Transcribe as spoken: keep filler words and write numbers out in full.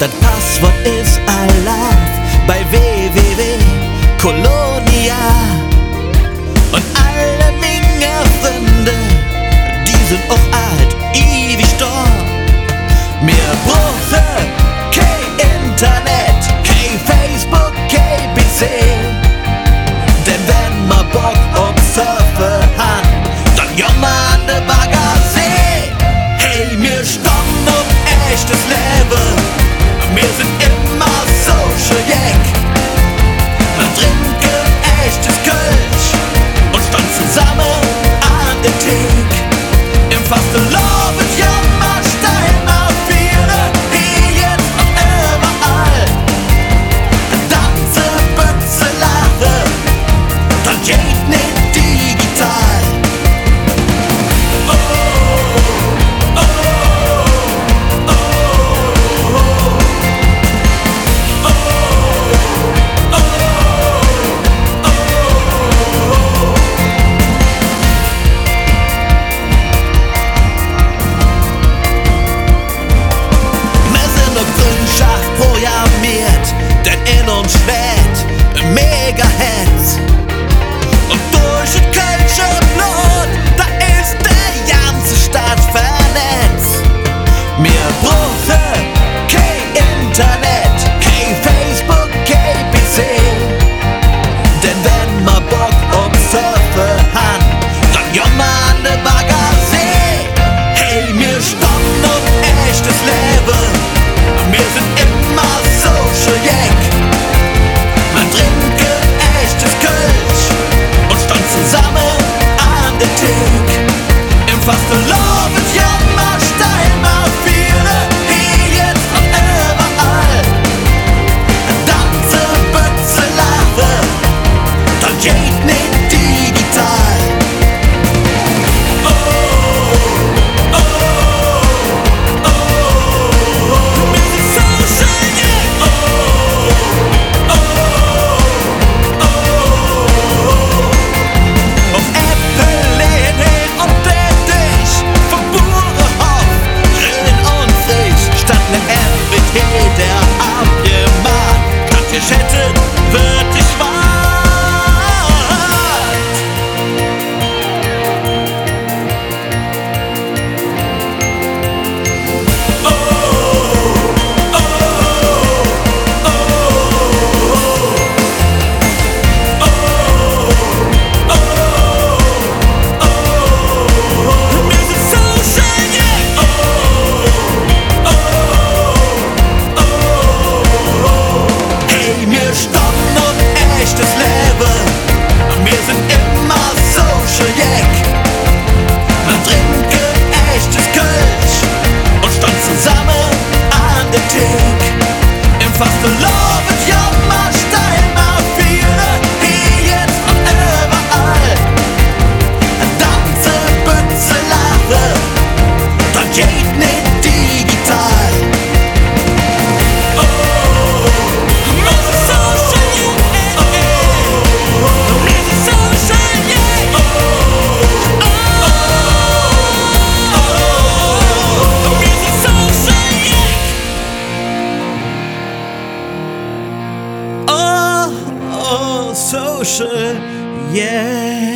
Das Passwort ist I love bei w w w punkt kolonia. Und alle meine Freunde, die sind auch alt, ewig da. Mir brauchen kein Internet, kein Facebook, kein P C. Denn wenn ma Bock auf Surfen han, dann ja man de Baggersee. Hey, mir stammen auf echtes Leben. Wir sind immer Social Jack. Wir trinken echtes Kölsch und stand zusammen an der Thek. Im Fastelavond wird ja mal steil, mal viele, hier jetzt und überall. Tanze, Bütze, Lache, dann geht nicht digital. Oh, oh, oh, oh, oh. Programmiert, denn in uns schlägt Megahertz. Und durch das kölsche Blut, da ist der ganze Staat vernetzt. Wir brauchen kein Internet, kein Facebook, kein P C. Denn wenn ma Bock auf Surfen han, dann ja man de Baggersee. Hey, wir stammen auf echtes Leben. Wir sind immer Social Jack. Man trinken echtes Kölsch und stand zusammen an der Thek. Im Fastelavond wird ja mal steil, mal viele, hier jetzt und überall. Tanze, Bütze, Lache, dann geht nicht digital. Oh, oh, oh, oh. Geschätzt wird die Wahrheit. Oh, oh, oh, oh, oh, oh. Wir sind Social Jack. Oh, oh, oh. Hey, wir stammen auf echtes Leben. Wir sind immer Social Jack. Wir trinken echtes Kölsch und stand zusammen an der Thek. Im Fastelavond wird ja mal steil, mal viele, hier jetzt und überall. Tanze, Bütze, Lache, dann geht nicht digital. Oh, Social, yeah.